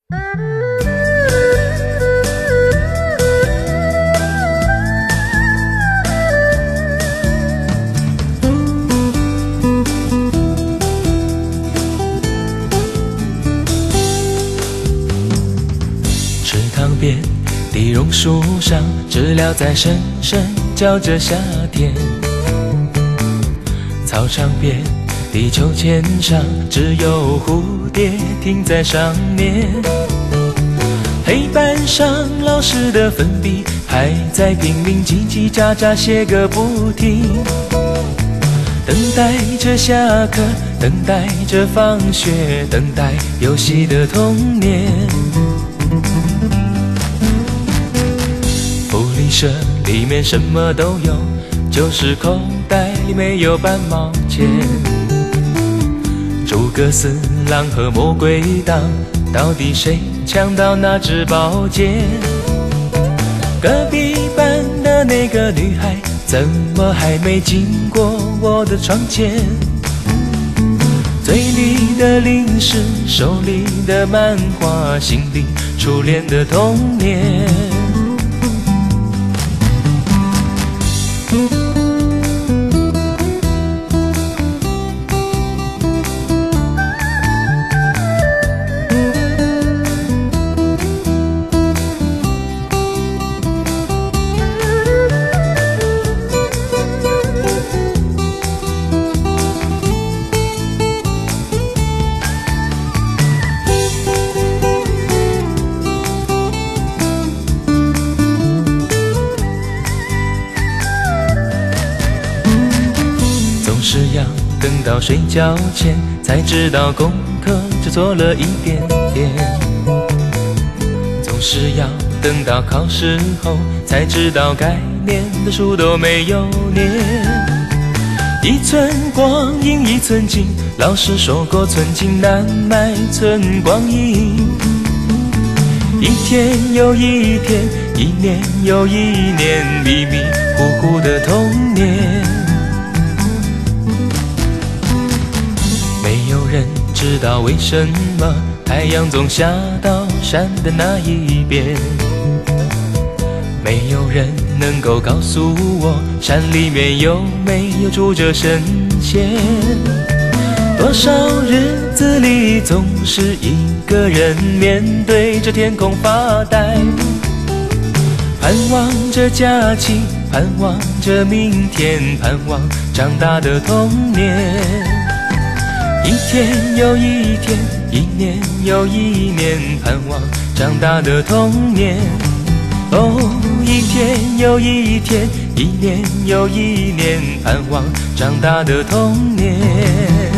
池塘边的榕树上，知了在声声叫着夏天。操场边的秋千上，只有蝴蝶停在上面。黑板上老师的粉笔还在拼命叽叽喳喳写个不停，等待着下课，等待着放学，等待游戏的童年。福利社里面什么都有，就是口袋里没有半毛钱。诸葛四郎和魔鬼党，到底谁抢到那支宝剑？隔壁班的那个女孩，怎么还没经过我的窗前？嘴里的零食，手里的漫画，心里初恋的童年。是要等到睡觉前才知道功课只做了一点点，总是要等到考试后才知道该念的书都没有念。一寸光阴一寸金，老师说过寸金难买寸光阴。一天又一天，一年又一年，迷迷糊糊的童年。没有人知道为什么太阳总下到山的那一边，没有人能够告诉我山里面有没有住着神仙。多少日子里总是一个人面对着天空发呆，盼望着假期，盼望着明天，盼望长大的童年。一天又一天，一年又一年，盼望长大的童年。哦，一天又一天，一年又一年，盼望长大的童年。